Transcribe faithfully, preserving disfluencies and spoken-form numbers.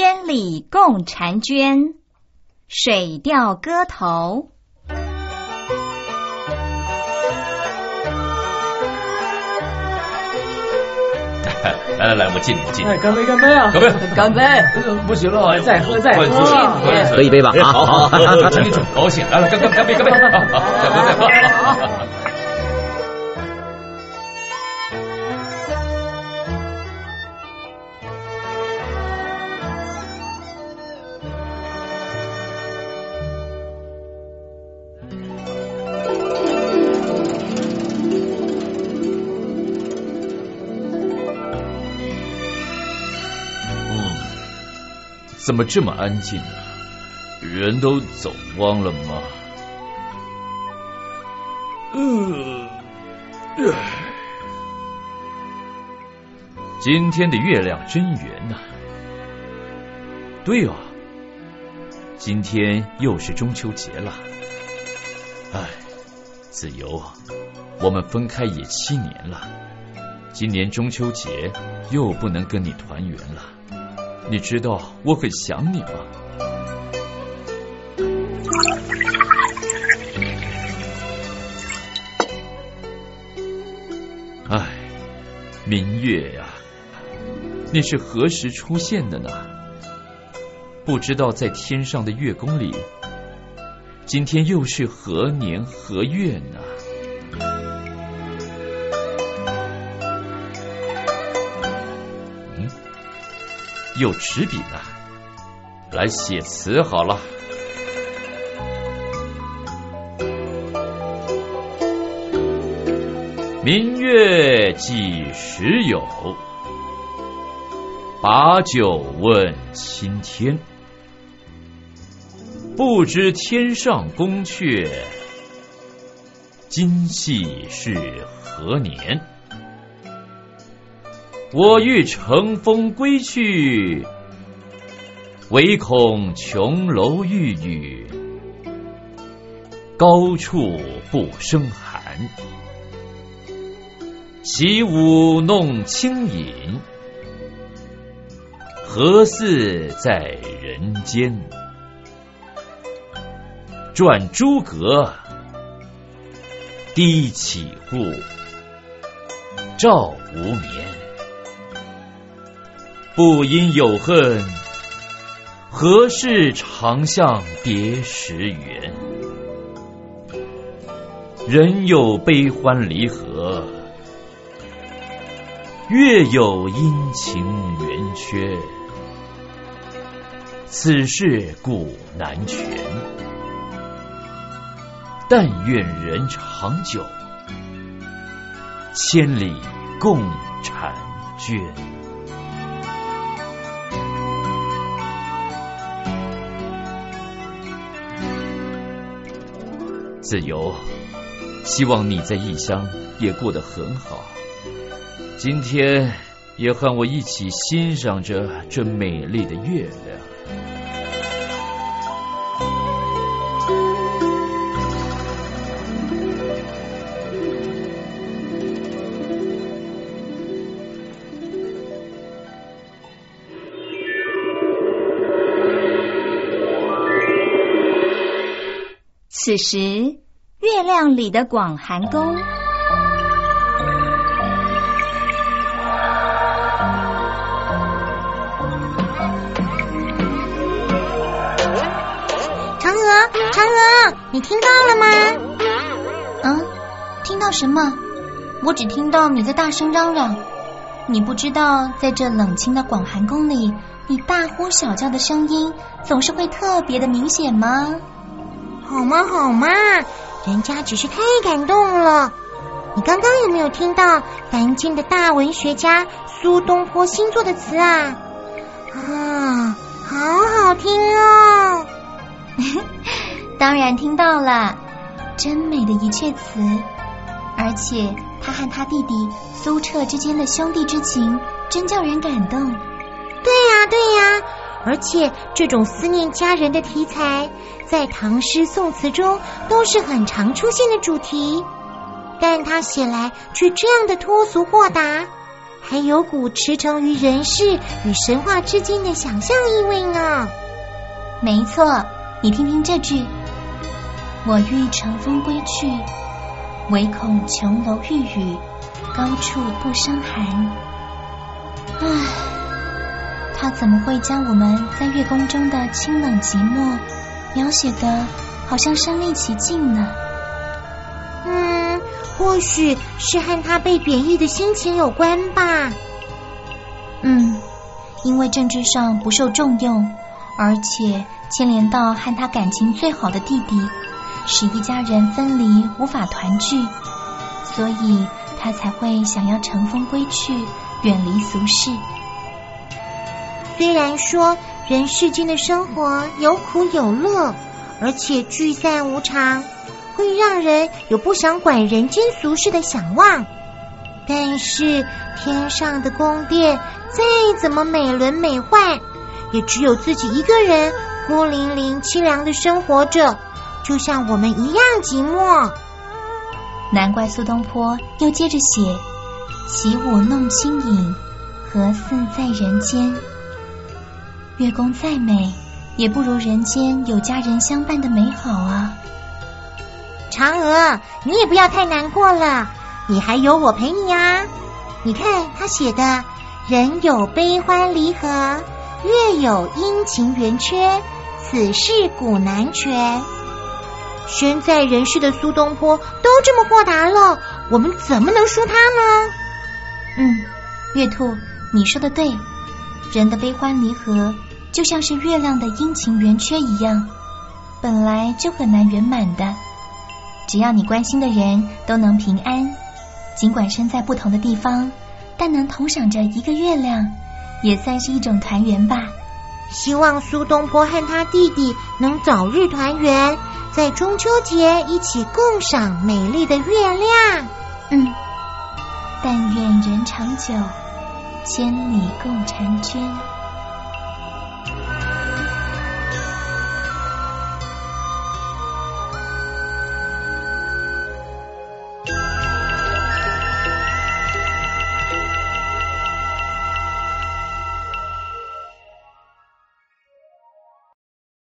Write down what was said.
千里共婵娟，水调歌头。 来来来，我敬你，我敬你。 哎，干杯，干杯啊！ 干杯， 干杯！不行了，再喝，再喝， 喝一杯吧。 好好好，今天很高兴，来来，干干干杯，干杯！再喝，再喝。怎么这么安静呢？人都走光了吗？嗯，今天的月亮真圆呐、啊。对哦，今天又是中秋节了。哎，子由，我们分开也七年了，今年中秋节又不能跟你团圆了。你知道我很想你吗？唉，明月呀，你是何时出现的呢？不知道在天上的月宫里，今天又是何年何月呢？有纸笔呢，来写词好了。明月几时有？把酒问青天。不知天上宫阙，今夕是何年？我欲乘风归去，唯恐琼楼玉宇，高处不胜寒。起舞弄清影，何似在人间？转朱阁，低绮户，照无眠。不因有恨，何事长向别时圆？人有悲欢离合，月有阴晴圆缺。此事古难全，但愿人长久，千里共婵娟。子由，希望你在异乡也过得很好。今天也和我一起欣赏着这美丽的月亮。 此时，月亮里的广寒宫， 嫦娥，嫦娥，你听到了吗？ 嗯，听到什么？我只听到你在大声嚷嚷。你不知道，在这冷清的广寒宫里，你大呼小叫的声音总是会特别的明显吗？ 好嘛好嘛，人家只是太感动了。你刚刚有没有听到凡间的大文学家苏东坡新作的词啊？啊，好好听哦！ 当然听到了，真美的一阙词，而且他和他弟弟苏澈之间的兄弟之情，真叫人感动。 对呀对呀，而且这种思念家人的题材，在唐诗宋词中都是很常出现的主题，但他写来却这样的脱俗豁达， 还有股驰骋于人世与神话之间的想象意味呢。 没错，你听听这句：我欲乘风归去，唯恐琼楼玉宇，高处不胜寒。唉，他怎么会将我们在月宫中的清冷寂寞描写得好像身临其境呢？ 嗯，或许是和他被贬义的心情有关吧。 嗯，因为政治上不受重用，而且牵连到和他感情最好的弟弟，使一家人分离无法团聚，所以他才会想要乘风归去，远离俗世。 虽然说人世间的生活有苦有乐，而且聚散无常，会让人有不想管人间俗事的想望，但是天上的宫殿再怎么美轮美奂，也只有自己一个人孤零零凄凉的生活着，就像我们一样寂寞。 难怪苏东坡又接着写：起舞弄清影，何似在人间。月宫再美，也不如人间有家人相伴的美好啊。 嫦娥，你也不要太难过了，你还有我陪你啊。你看他写的：人有悲欢离合，月有阴晴圆缺，此事古难全。身在人世的苏东坡都这么豁达了，我们怎么能输他呢？ 嗯，月兔，你说的对，人的悲欢离合就像是月亮的阴晴圆缺一样，本来就很难圆满的。只要你关心的人都能平安，尽管身在不同的地方，但能同享着一个月亮，也算是一种团圆吧。 希望苏东坡和他弟弟能早日团圆，在中秋节一起共赏美丽的月亮。 嗯，但愿人长久，千里共婵娟。